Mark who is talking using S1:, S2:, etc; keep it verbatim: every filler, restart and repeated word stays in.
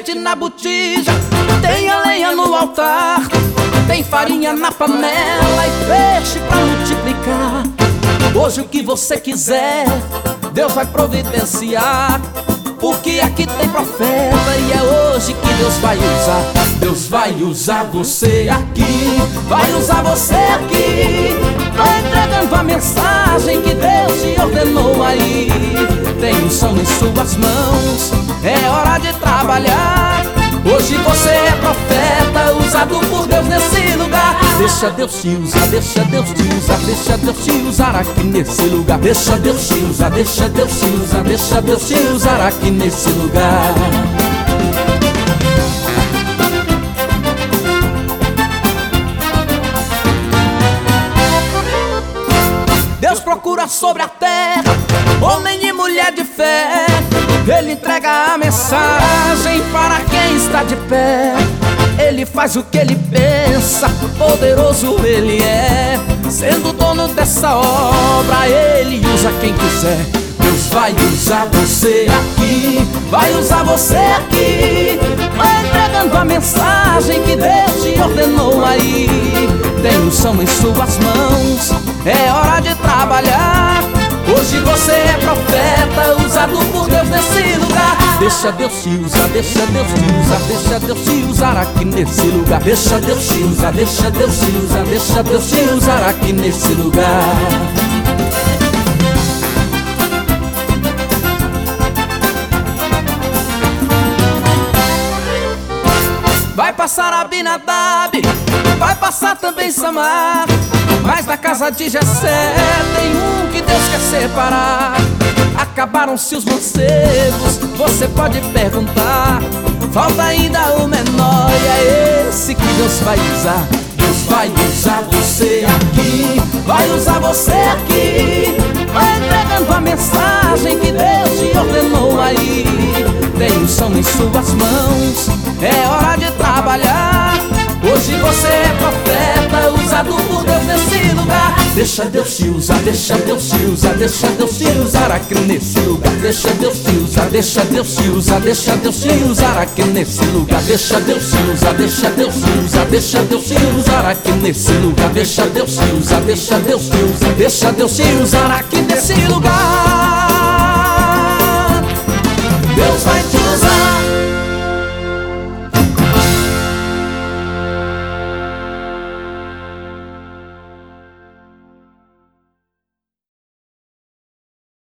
S1: azeite na botija, tem a lenha no altar, tem farinha na panela e peixe pra multiplicar. Hoje o que você quiser, Deus vai providenciar, porque aqui tem profeta e é hoje que Deus vai usar. Deus vai usar você aqui, vai usar você aqui, vai entregando a mensagem que Deus te ordenou aí. Tem unção em suas mãos, é hora de trabalhar. Hoje você é profeta, usado por Deus nesse lugar. Deixa Deus te usar, deixa Deus te usar, deixa Deus te usar aqui nesse lugar. Deixa Deus te usar, deixa Deus te usar, deixa Deus te usar aqui nesse lugar. Deus procura sobre a terra homem e mulher de fé. Ele entrega a mensagem para quem está de pé. Ele faz o que ele pensa, poderoso ele é. Sendo dono dessa obra, ele usa quem quiser. Deus vai usar você aqui, vai usar você aqui, vai entregando a mensagem que Deus te ordenou aí. Tem unção em suas mãos, é hora de trabalhar. Hoje você é profeta, usado por Deus nesse lugar. Deixa Deus te usar, deixa Deus te usar, deixa Deus te usar aqui nesse lugar. Deixa Deus te usar, deixa Deus te usar, deixa Deus te usar aqui nesse lugar. Vai passar Abinadab, vai passar também Samar, mas na casa de Jessé tem um que Deus quer separar. Acabaram-se os mancebos, você pode perguntar, falta ainda o menor e é esse que Deus vai usar. Deus vai usar você aqui, vai usar você aqui, vai entregando a mensagem que Deus te ordenou aí. Tem unção em suas mãos, é hora de trabalhar. Hoje você é profeta, usado por Deus nesse lugar. Deixa Deus te usar, deixa Deus te usar, deixa Deus te usar aqui nesse lugar. Deixa Deus te usar, deixa Deus te usar, deixa Deus te usar aqui nesse lugar. Deixa Deus te usar, deixa Deus te usar, deixa Deus te usar aqui nesse lugar. Deixa Deus te usar, deixa Deus te usar, deixa Deus te usar aqui nesse